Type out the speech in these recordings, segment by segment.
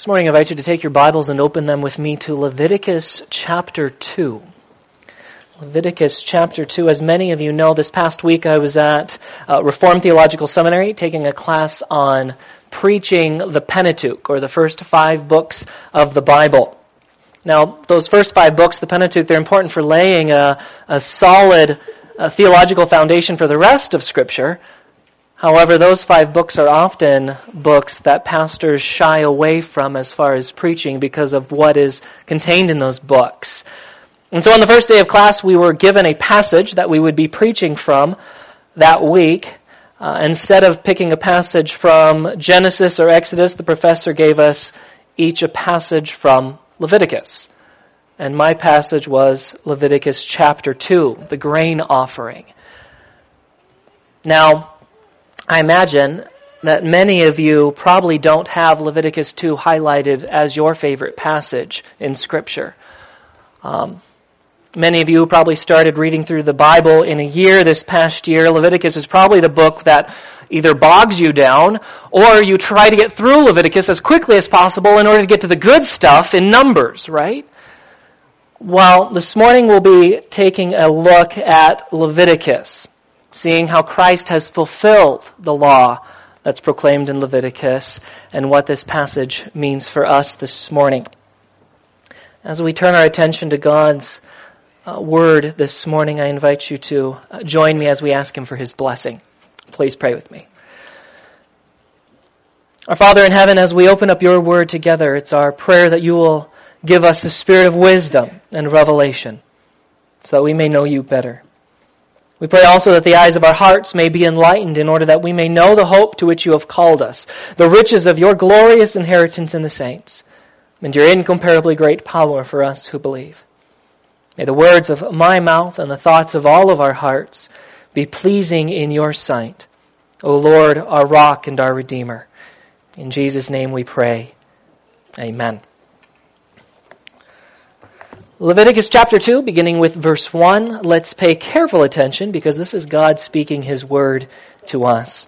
This morning I invite you to take your Bibles and open them with me to Leviticus chapter 2. Leviticus chapter 2. As many of you know, this past week I was at Reformed Theological Seminary taking a class on preaching the Pentateuch, or the first 5 books of the Bible. Now, those first 5 books, the Pentateuch, they're important for laying a solid theological foundation for the rest of Scripture. However, those 5 books are often books that pastors shy away from as far as preaching because of what is contained in those books. And so on the first day of class, we were given a passage that we would be preaching from that week. Instead of picking a passage from Genesis or Exodus, the professor gave us each a passage from Leviticus. And my passage was Leviticus chapter 2, the grain offering. Now, I imagine that many of you probably don't have Leviticus 2 highlighted as your favorite passage in Scripture. Many of you probably started reading through the Bible in a year this past year. Leviticus is probably the book that either bogs you down or you try to get through Leviticus as quickly as possible in order to get to the good stuff in Numbers, right? Well, this morning we'll be taking a look at Leviticus, seeing how Christ has fulfilled the law that's proclaimed in Leviticus and what this passage means for us this morning. As we turn our attention to God's word this morning, I invite you to join me as we ask Him for His blessing. Please pray with me. Our Father in heaven, as we open up your word together, it's our prayer that you will give us the spirit of wisdom and revelation so that we may know you better. We pray also that the eyes of our hearts may be enlightened in order that we may know the hope to which you have called us, the riches of your glorious inheritance in the saints, and your incomparably great power for us who believe. May the words of my mouth and the thoughts of all of our hearts be pleasing in your sight, O Lord, our rock and our Redeemer. In Jesus' name we pray. Amen. Leviticus chapter 2, beginning with verse 1. Let's pay careful attention because this is God speaking His word to us.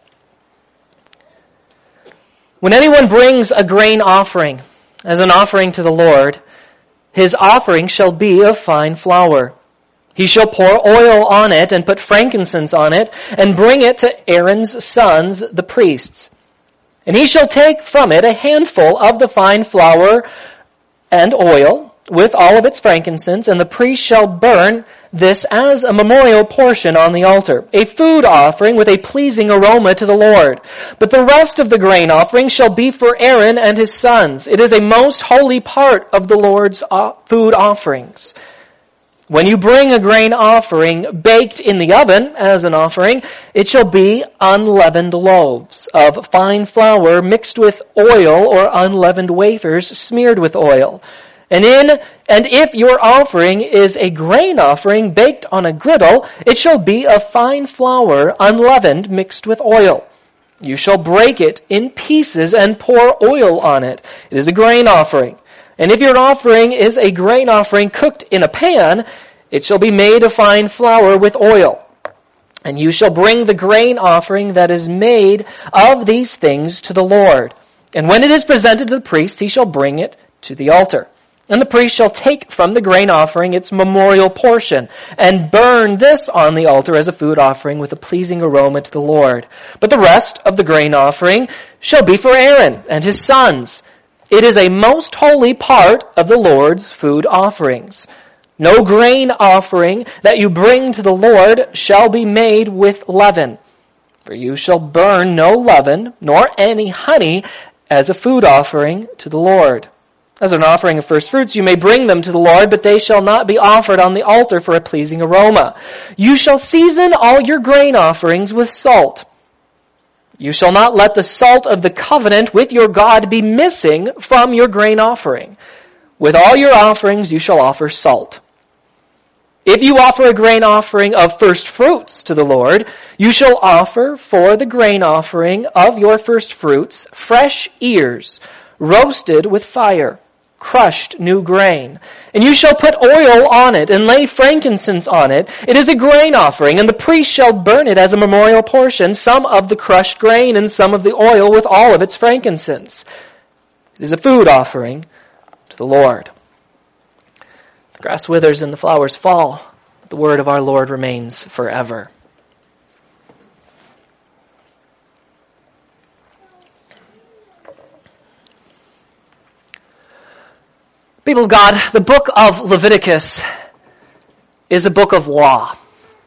When anyone brings a grain offering as an offering to the Lord, his offering shall be of fine flour. He shall pour oil on it and put frankincense on it and bring it to Aaron's sons, the priests. And he shall take from it a handful of the fine flour and oil with all of its frankincense, and the priest shall burn this as a memorial portion on the altar, a food offering with a pleasing aroma to the Lord. But the rest of the grain offering shall be for Aaron and his sons. It is a most holy part of the Lord's food offerings. When you bring a grain offering baked in the oven as an offering, it shall be unleavened loaves of fine flour mixed with oil, or unleavened wafers smeared with oil. And if your offering is a grain offering baked on a griddle, it shall be of fine flour, unleavened, mixed with oil. You shall break it in pieces and pour oil on it. It is a grain offering. And if your offering is a grain offering cooked in a pan, it shall be made of fine flour with oil. And you shall bring the grain offering that is made of these things to the Lord. And when it is presented to the priest, he shall bring it to the altar. And the priest shall take from the grain offering its memorial portion, and burn this on the altar as a food offering with a pleasing aroma to the Lord. But the rest of the grain offering shall be for Aaron and his sons. It is a most holy part of the Lord's food offerings. No grain offering that you bring to the Lord shall be made with leaven. For you shall burn no leaven, nor any honey, as a food offering to the Lord. As an offering of first fruits, you may bring them to the Lord, but they shall not be offered on the altar for a pleasing aroma. You shall season all your grain offerings with salt. You shall not let the salt of the covenant with your God be missing from your grain offering. With all your offerings you shall offer salt. If you offer a grain offering of first fruits to the Lord, you shall offer for the grain offering of your first fruits fresh ears, roasted with fire, crushed new grain. And you shall put oil on it and lay frankincense on it. It is a grain offering, and the priest shall burn it as a memorial portion, some of the crushed grain and some of the oil with all of its frankincense. It is a food offering to the Lord. The grass withers and the flowers fall, but the word of our Lord remains forever. People of God, the book of Leviticus is a book of law.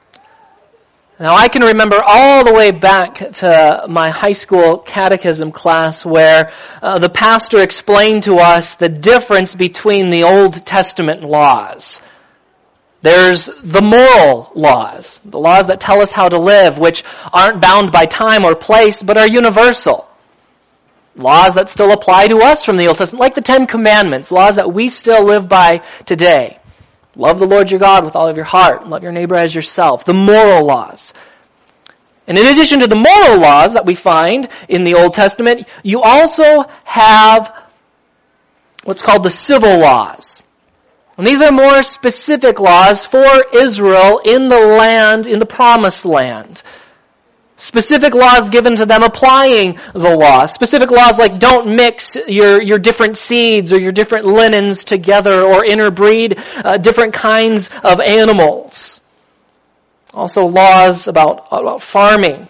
Now, I can remember all the way back to my high school catechism class where the pastor explained to us the difference between the Old Testament laws. There's the moral laws, the laws that tell us how to live, which aren't bound by time or place, but are universal. Laws that still apply to us from the Old Testament, like the Ten Commandments, laws that we still live by today. Love the Lord your God with all of your heart. Love your neighbor as yourself. The moral laws. And in addition to the moral laws that we find in the Old Testament, you also have what's called the civil laws. And these are more specific laws for Israel in the land, in the promised land. Specific laws given to them applying the law. Specific laws like don't mix your different seeds or your different linens together or interbreed different kinds of animals. Also laws about farming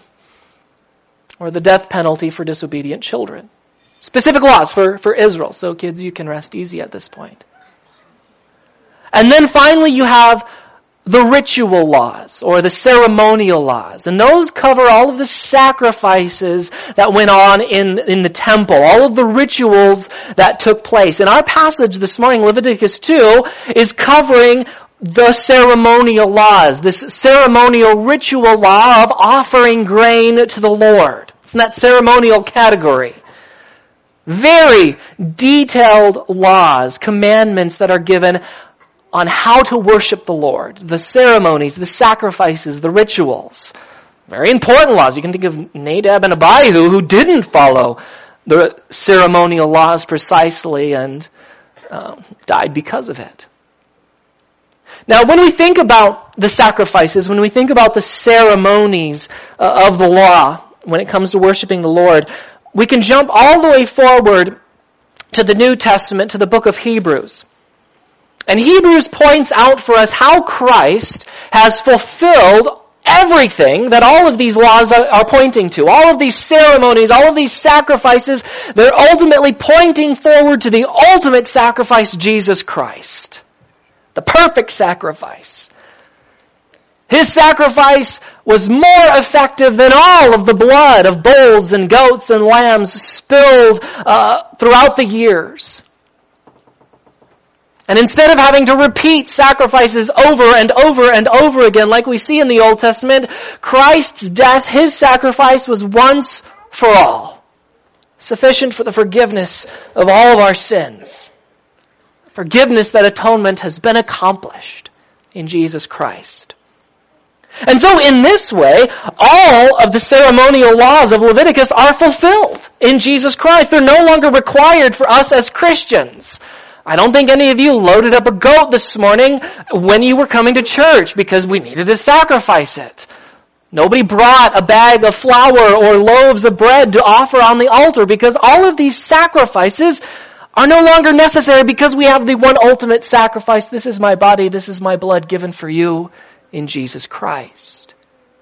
or the death penalty for disobedient children. Specific laws for Israel. So kids, you can rest easy at this point. And then finally you have the ritual laws or the ceremonial laws. And those cover all of the sacrifices that went on in the temple, all of the rituals that took place. And our passage this morning, Leviticus 2, is covering the ceremonial laws, this ceremonial ritual law of offering grain to the Lord. It's in that ceremonial category. Very detailed laws, commandments that are given on how to worship the Lord, the ceremonies, the sacrifices, the rituals. Very important laws. You can think of Nadab and Abihu who didn't follow the ceremonial laws precisely and died because of it. Now, when we think about the sacrifices, when we think about the ceremonies of the law, when it comes to worshiping the Lord, we can jump all the way forward to the New Testament, to the book of Hebrews. And Hebrews points out for us how Christ has fulfilled everything that all of these laws are pointing to. All of these ceremonies, all of these sacrifices, they're ultimately pointing forward to the ultimate sacrifice, Jesus Christ. The perfect sacrifice. His sacrifice was more effective than all of the blood of bulls and goats and lambs spilled throughout the years. And instead of having to repeat sacrifices over and over and over again like we see in the Old Testament, Christ's death, his sacrifice was once for all. Sufficient for the forgiveness of all of our sins. Forgiveness, that atonement has been accomplished in Jesus Christ. And so in this way, all of the ceremonial laws of Leviticus are fulfilled in Jesus Christ. They're no longer required for us as Christians. I don't think any of you loaded up a goat this morning when you were coming to church because we needed to sacrifice it. Nobody brought a bag of flour or loaves of bread to offer on the altar because all of these sacrifices are no longer necessary because we have the one ultimate sacrifice. This is my body, this is my blood given for you in Jesus Christ.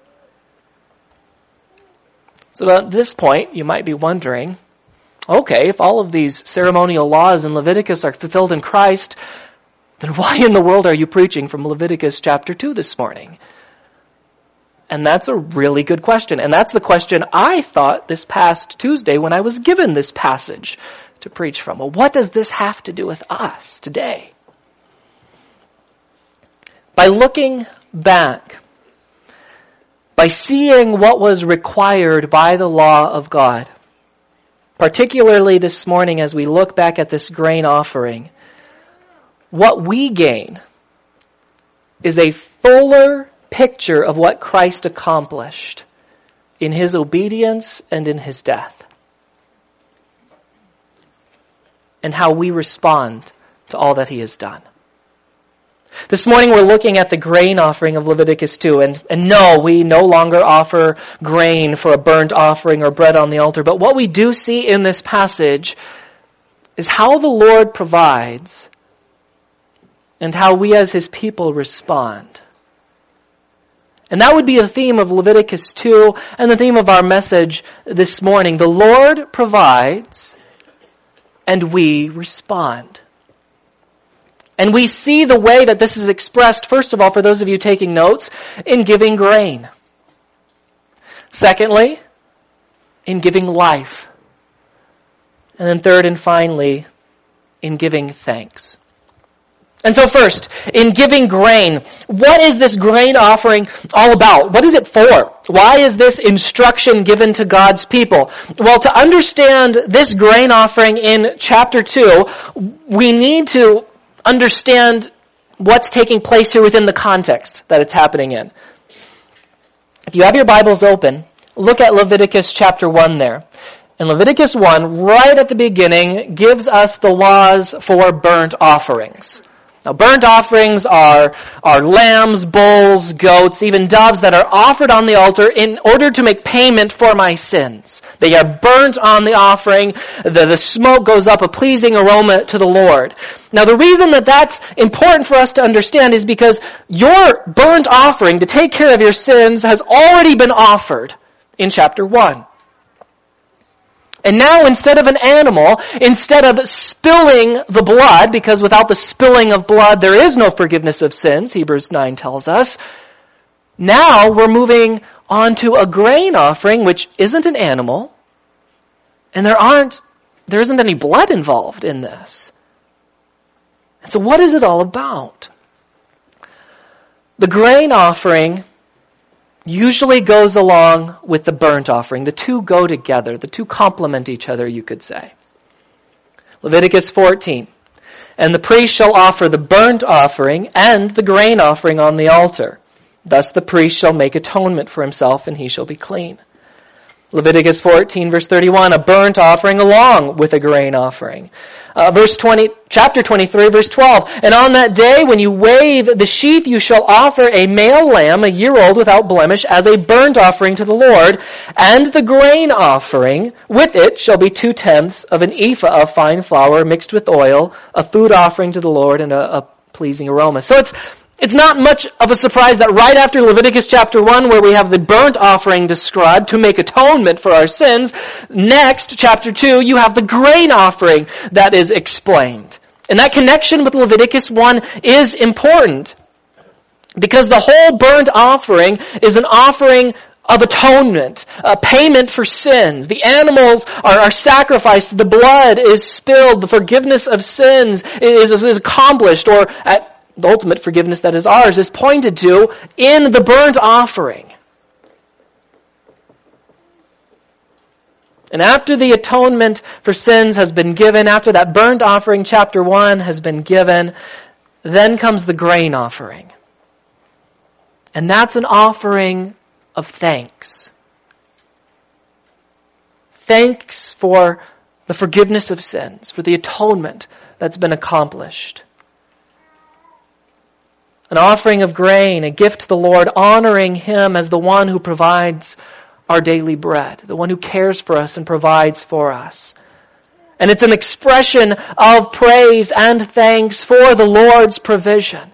So at this point, you might be wondering, okay, if all of these ceremonial laws in Leviticus are fulfilled in Christ, then why in the world are you preaching from Leviticus chapter 2 this morning? And that's a really good question. And that's the question I thought this past Tuesday when I was given this passage to preach from. Well, what does this have to do with us today? By looking back, by seeing what was required by the law of God, particularly this morning as we look back at this grain offering, what we gain is a fuller picture of what Christ accomplished in his obedience and in his death, and how we respond to all that he has done. This morning we're looking at the grain offering of Leviticus 2, and no, we no longer offer grain for a burnt offering or bread on the altar, but what we do see in this passage is how the Lord provides and how we as his people respond. And that would be the theme of Leviticus 2 and the theme of our message this morning. The Lord provides and we respond. And we see the way that this is expressed, first of all, for those of you taking notes, in giving grain. Secondly, in giving life. And then third and finally, in giving thanks. And so first, in giving grain, what is this grain offering all about? What is it for? Why is this instruction given to God's people? Well, to understand this grain offering in chapter 2, we need to understand what's taking place here within the context that it's happening in. If you have your Bibles open, look at Leviticus chapter 1 there. And Leviticus 1, right at the beginning, gives us the laws for burnt offerings. Now, burnt offerings are lambs, bulls, goats, even doves that are offered on the altar in order to make payment for my sins. They are burnt on the offering. The smoke goes up, a pleasing aroma to the Lord. Now, the reason that that's important for us to understand is because your burnt offering to take care of your sins has already been offered in chapter 1. And now instead of an animal, instead of spilling the blood, because without the spilling of blood there is no forgiveness of sins, Hebrews 9 tells us, now we're moving on to a grain offering, which isn't an animal, and there isn't any blood involved in this. And so what is it all about? The grain offering usually goes along with the burnt offering. The two go together. The two complement each other, you could say. Leviticus 14. And the priest shall offer the burnt offering and the grain offering on the altar. Thus the priest shall make atonement for himself, and he shall be clean. Leviticus 14, verse 31, a burnt offering along with a grain offering. Chapter 23, verse 12. And on that day, when you wave the sheaf, you shall offer a male lamb, a year old without blemish, as a burnt offering to the Lord. And the grain offering with it shall be 2/10 of an ephah of fine flour mixed with oil, a food offering to the Lord and a pleasing aroma. So it's not much of a surprise that right after Leviticus chapter 1, where we have the burnt offering described to make atonement for our sins, next, chapter 2, you have the grain offering that is explained. And that connection with Leviticus 1 is important, because the whole burnt offering is an offering of atonement, a payment for sins. The animals are sacrificed, the blood is spilled, the forgiveness of sins is accomplished, or the ultimate forgiveness that is ours is pointed to in the burnt offering. And after the atonement for sins has been given, after that burnt offering, chapter 1, has been given, then comes the grain offering. And that's an offering of thanks. Thanks for the forgiveness of sins, for the atonement that's been accomplished. An offering of grain, a gift to the Lord, honoring Him as the one who provides our daily bread, the one who cares for us and provides for us. And it's an expression of praise and thanks for the Lord's provision.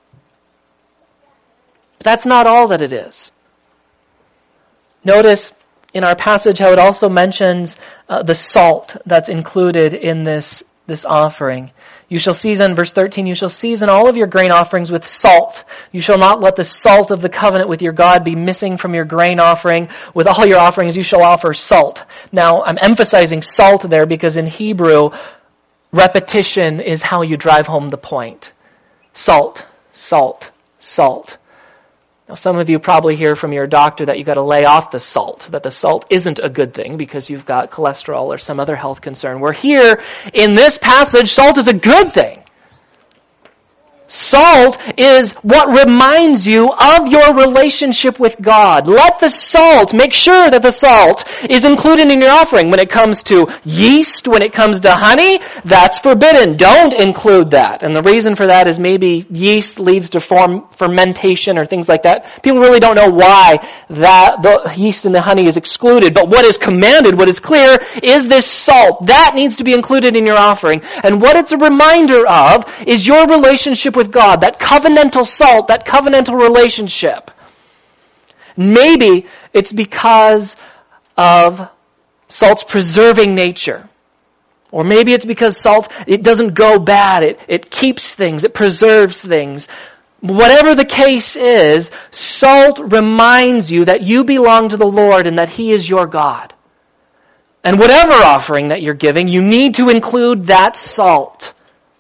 But that's not all that it is. Notice in our passage how it also mentions the salt that's included in this offering. You shall season, verse 13, you shall season all of your grain offerings with salt. You shall not let the salt of the covenant with your God be missing from your grain offering. With all your offerings you shall offer salt. Now, I'm emphasizing salt there because in Hebrew, repetition is how you drive home the point. Salt, salt, salt. Now, some of you probably hear from your doctor that you've got to lay off the salt, that the salt isn't a good thing because you've got cholesterol or some other health concern. Where here, in this passage, salt is a good thing. Salt is what reminds you of your relationship with God. Let the salt, make sure that the salt is included in your offering. When it comes to yeast, when it comes to honey, that's forbidden. Don't include that. And the reason for that is maybe yeast leads to fermentation or things like that. People really don't know why that the yeast and the honey is excluded. But what is commanded, what is clear, is this salt. That needs to be included in your offering. And what it's a reminder of is your relationship with God, that covenantal salt, that covenantal relationship. Maybe it's because of salt's preserving nature. Or maybe it's because salt, it doesn't go bad. It keeps things. It preserves things. Whatever the case is, salt reminds you that you belong to the Lord and that He is your God. And whatever offering that you're giving, you need to include that salt.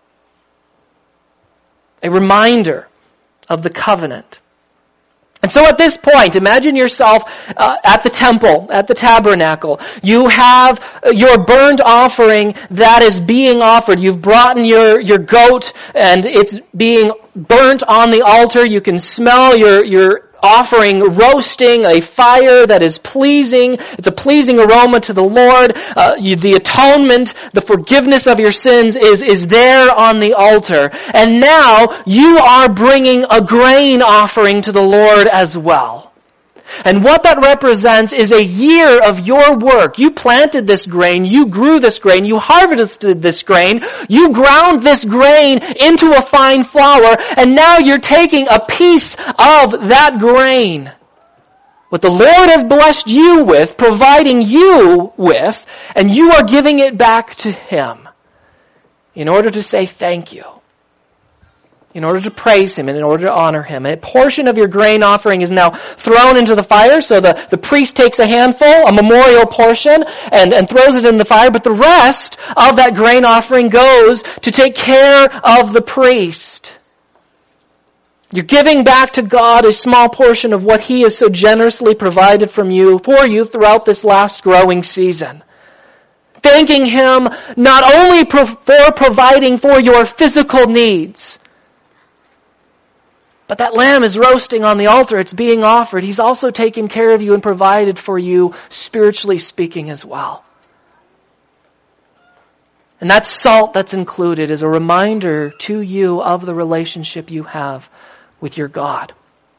A reminder of the covenant. And so at this point, imagine yourself at the temple, at the tabernacle. You have your burnt offering that is being offered. You've brought in your goat and it's being burnt on the altar. You can smell your offering roasting, a fire that is pleasing. It's a pleasing aroma to the Lord. The atonement, the forgiveness of your sins is there on the altar. And now you are bringing a grain offering to the Lord as well. And what that represents is a year of your work. You planted this grain, you grew this grain, you harvested this grain, you ground this grain into a fine flour, and now you're taking a piece of that grain. What the Lord has blessed you with, providing you with, and you are giving it back to Him in order to say thank you. In order to praise Him and in order to honor Him. A portion of your grain offering is now thrown into the fire, so the priest takes a handful, a memorial portion, and throws it in the fire, but the rest of that grain offering goes to take care of the priest. You're giving back to God a small portion of what He has so generously provided for you throughout this last growing season. Thanking Him not only for providing for your physical needs, but that lamb is roasting on the altar. It's being offered. He's also taken care of you and provided for you, spiritually speaking as well. And that salt that's included is a reminder to you of the relationship you have with your God.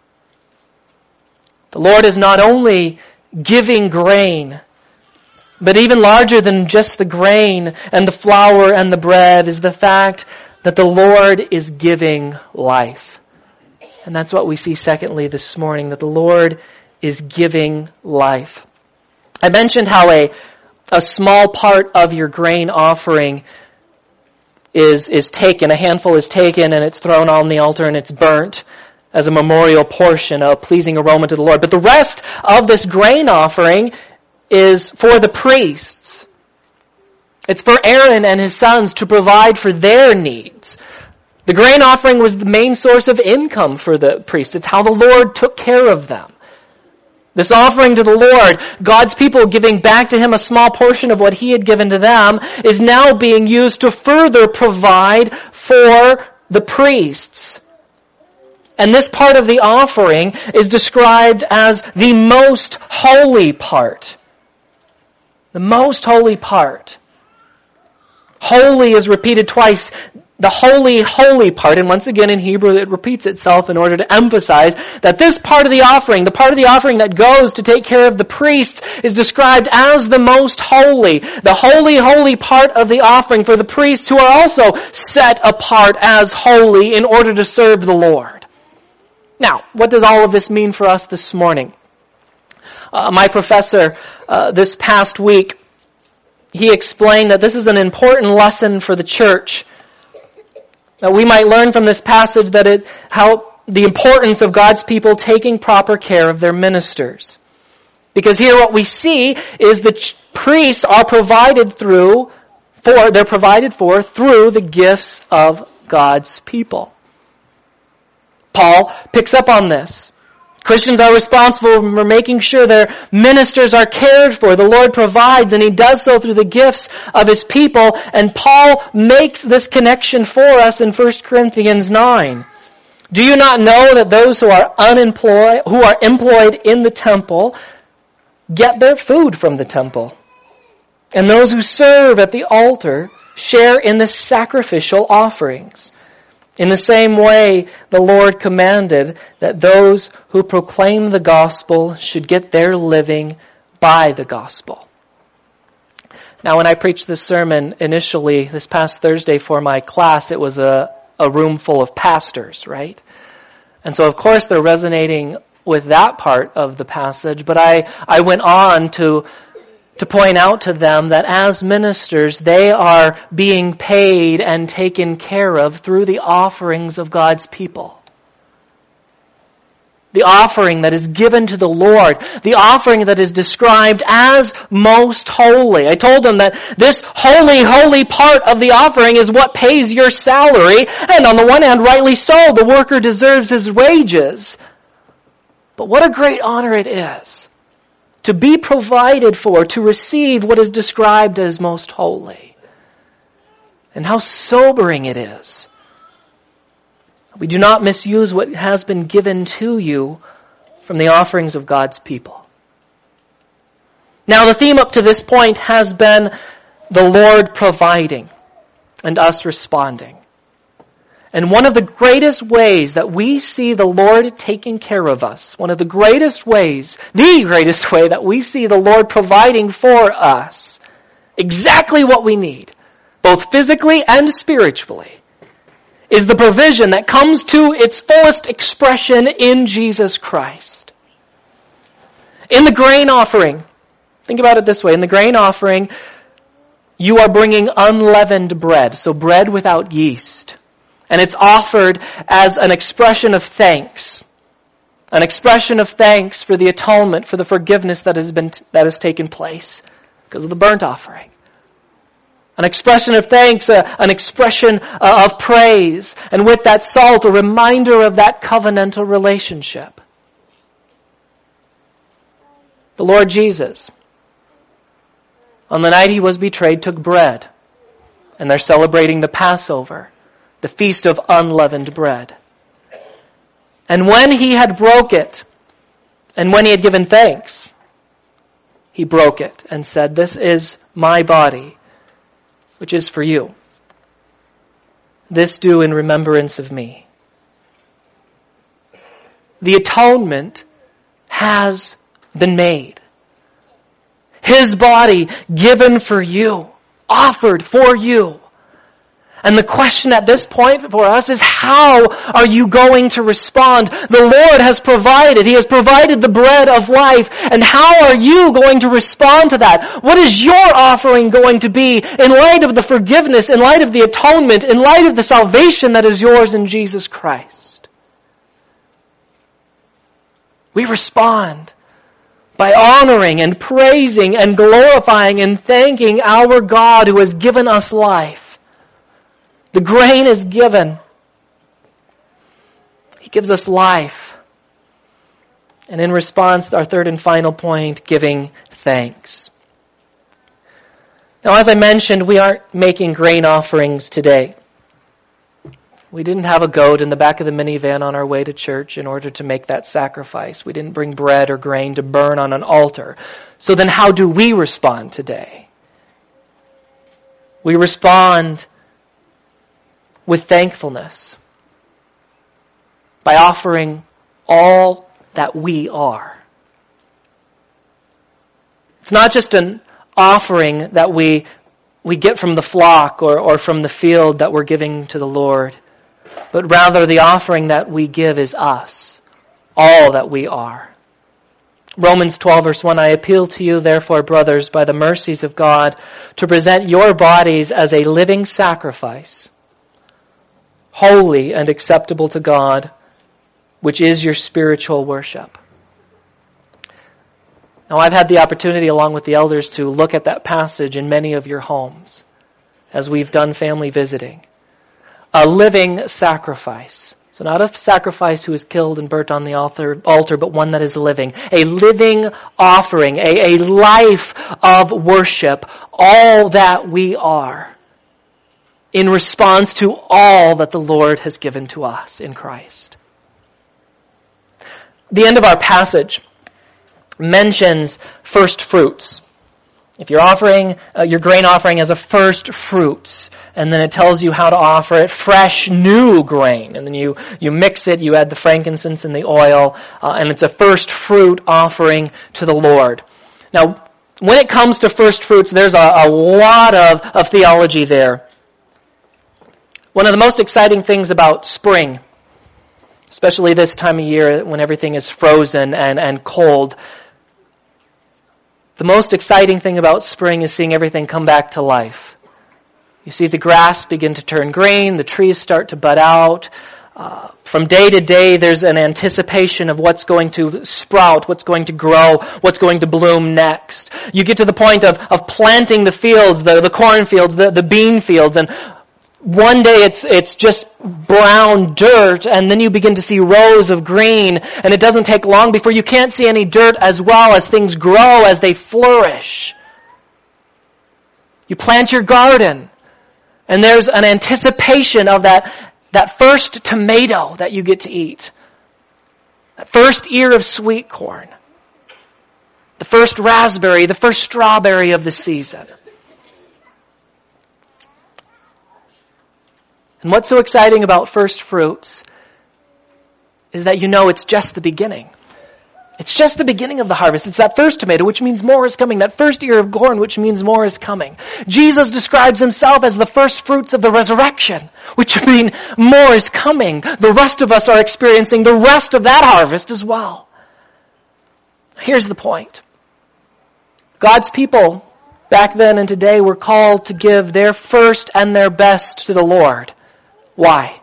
The Lord is not only giving grain, but even larger than just the grain and the flour and the bread is the fact that the Lord is giving life. And that's what we see secondly this morning, that the Lord is giving life. I mentioned how a small part of your grain offering is taken, a handful is taken and it's thrown on the altar and it's burnt as a memorial portion, a pleasing aroma to the Lord. But the rest of this grain offering is for the priests. It's for Aaron and his sons to provide for their needs. The grain offering was the main source of income for the priests. It's how the Lord took care of them. This offering to the Lord, God's people giving back to Him a small portion of what He had given to them, is now being used to further provide for the priests. And this part of the offering is described as the most holy part. The most holy part. Holy is repeated twice. The holy, holy part, and once again in Hebrew it repeats itself in order to emphasize that this part of the offering, the part of the offering that goes to take care of the priests, is described as the most holy. The holy, holy part of the offering for the priests who are also set apart as holy in order to serve the Lord. Now, what does all of this mean for us this morning? My professor this past week, he explained that this is an important lesson for the church. That we might learn from this passage how the importance of God's people taking proper care of their ministers. Because here what we see is the priests are provided for through the gifts of God's people. Paul picks up on this. Christians are responsible for making sure their ministers are cared for. The Lord provides, and He does so through the gifts of His people. And Paul makes this connection for us in 1 Corinthians 9. Do you not know that those who are employed in the temple get their food from the temple? And those who serve at the altar share in the sacrificial offerings. In the same way, the Lord commanded that those who proclaim the gospel should get their living by the gospel. Now, when I preached this sermon initially this past Thursday for my class, it was a room full of pastors, right? And so, of course, they're resonating with that part of the passage, but I went on to point out to them that as ministers, they are being paid and taken care of through the offerings of God's people. The offering that is given to the Lord. The offering that is described as most holy. I told them that this holy, holy part of the offering is what pays your salary. And on the one hand, rightly so, the worker deserves his wages. But what a great honor it is to be provided for, to receive what is described as most holy. And how sobering it is. We do not misuse what has been given to you from the offerings of God's people. Now, the theme up to this point has been the Lord providing and us responding. And one of the greatest ways that we see the Lord taking care of us, one of the greatest ways, the greatest way that we see the Lord providing for us exactly what we need, both physically and spiritually, is the provision that comes to its fullest expression in Jesus Christ. In the grain offering, think about it this way, in the grain offering, you are bringing unleavened bread, so bread without yeast. And it's offered as an expression of thanks. An expression of thanks for the atonement, for the forgiveness that has taken place because of the burnt offering. An expression of thanks, an expression of praise. And with that salt, a reminder of that covenantal relationship. The Lord Jesus, on the night He was betrayed, took bread. And they're celebrating the Passover, the feast of unleavened bread. And when He had broke it, and when He had given thanks, He broke it and said, "This is my body, which is for you. This do in remembrance of me." The atonement has been made. His body given for you, offered for you. And the question at this point for us is, how are you going to respond? The Lord has provided. He has provided the bread of life. And how are you going to respond to that? What is your offering going to be in light of the forgiveness, in light of the atonement, in light of the salvation that is yours in Jesus Christ? We respond by honoring and praising and glorifying and thanking our God who has given us life. The grain is given. He gives us life. And in response, our third and final point, giving thanks. Now, as I mentioned, we aren't making grain offerings today. We didn't have a goat in the back of the minivan on our way to church in order to make that sacrifice. We didn't bring bread or grain to burn on an altar. So then how do we respond today? We respond with thankfulness, by offering all that we are. It's not just an offering that we get from the flock or from the field that we're giving to the Lord, but rather the offering that we give is us, all that we are. Romans 12 verse 1, "I appeal to you, therefore, brothers, by the mercies of God, to present your bodies as a living sacrifice, holy and acceptable to God, which is your spiritual worship." Now, I've had the opportunity, along with the elders, to look at that passage in many of your homes as we've done family visiting. A living sacrifice. So not a sacrifice who is killed and burnt on the altar, but one that is living. A living offering, a life of worship, all that we are in response to all that the Lord has given to us in Christ. The end of our passage mentions first fruits. If you're offering your grain offering as a first fruits, and then it tells you how to offer it fresh, new grain, and then you mix it, you add the frankincense and the oil, and it's a first fruit offering to the Lord. Now, when it comes to first fruits, there's a lot of theology there. One of the most exciting things about spring, especially this time of year when everything is frozen and cold, the most exciting thing about spring is seeing everything come back to life. You see the grass begin to turn green, the trees start to bud out. From day to day, there's an anticipation of what's going to sprout, what's going to grow, what's going to bloom next. You get to the point of planting the fields, the corn fields, the bean fields, and one day it's just brown dirt, and then you begin to see rows of green, and it doesn't take long before you can't see any dirt as well as things grow, as they flourish. You plant your garden, and there's an anticipation of that first tomato that you get to eat, that first ear of sweet corn, the first raspberry, the first strawberry of the season. And what's so exciting about first fruits is that you know it's just the beginning. It's just the beginning of the harvest. It's that first tomato, which means more is coming. That first ear of corn, which means more is coming. Jesus describes himself as the first fruits of the resurrection, which mean more is coming. The rest of us are experiencing the rest of that harvest as well. Here's the point. God's people back then and today were called to give their first and their best to the Lord. Why?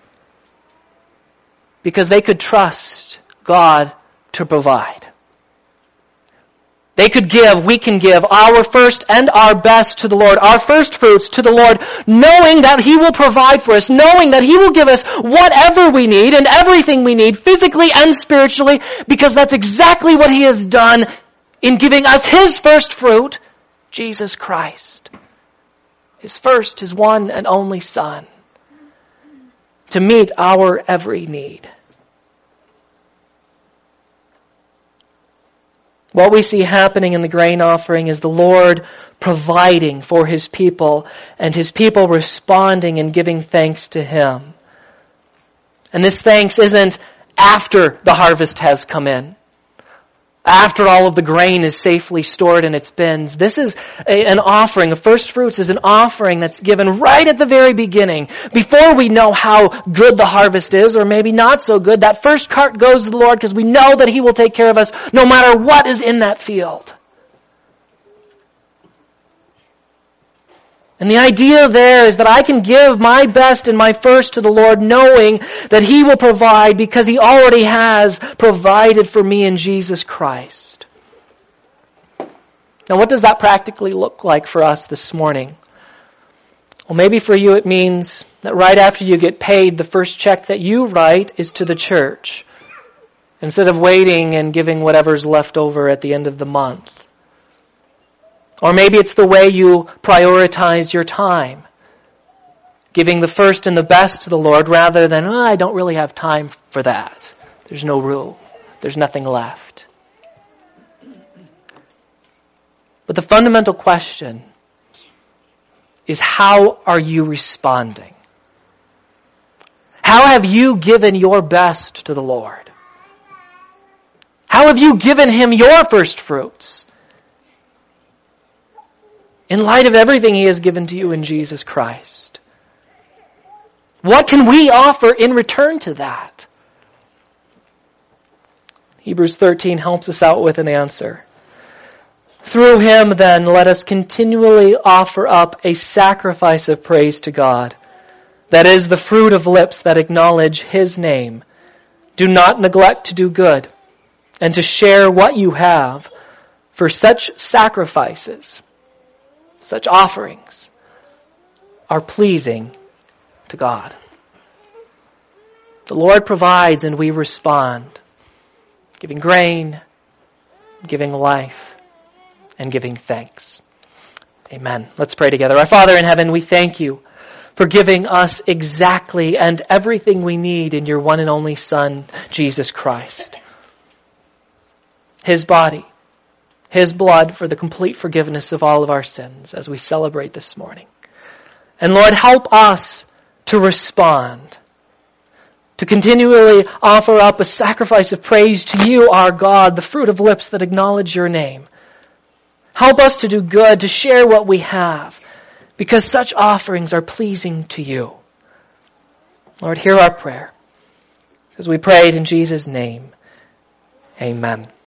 Because they could trust God to provide. They could give, we can give our first and our best to the Lord, our first fruits to the Lord, knowing that He will provide for us, knowing that He will give us whatever we need and everything we need, physically and spiritually, because that's exactly what He has done in giving us His first fruit, Jesus Christ. His first, His one and only Son, to meet our every need. What we see happening in the grain offering is the Lord providing for His people and His people responding and giving thanks to Him. And this thanks isn't after the harvest has come in, after all of the grain is safely stored in its bins. This is an offering. The first fruits is an offering that's given right at the very beginning. Before we know how good the harvest is, or maybe not so good, that first cart goes to the Lord because we know that He will take care of us no matter what is in that field. And the idea there is that I can give my best and my first to the Lord knowing that He will provide because He already has provided for me in Jesus Christ. Now, what does that practically look like for us this morning? Well, maybe for you it means that right after you get paid, the first check that you write is to the church, instead of waiting and giving whatever's left over at the end of the month. Or maybe it's the way you prioritize your time, giving the first and the best to the Lord rather than, I don't really have time for that. There's no room. There's nothing left. But the fundamental question is, how are you responding? How have you given your best to the Lord? How have you given Him your first fruits? In light of everything He has given to you in Jesus Christ. What can we offer in return to that? Hebrews 13 helps us out with an answer. Through Him, then, let us continually offer up a sacrifice of praise to God. That is the fruit of lips that acknowledge His name. Do not neglect to do good and to share what you have, for such sacrifices, such offerings, are pleasing to God. The Lord provides and we respond, giving grain, giving life, and giving thanks. Amen. Let's pray together. Our Father in heaven, we thank you for giving us exactly and everything we need in your one and only Son, Jesus Christ. His body, his blood for the complete forgiveness of all of our sins as we celebrate this morning. And Lord, help us to respond, to continually offer up a sacrifice of praise to you, our God, the fruit of lips that acknowledge your name. Help us to do good, to share what we have, because such offerings are pleasing to you. Lord, hear our prayer. As we prayed in Jesus' name, amen.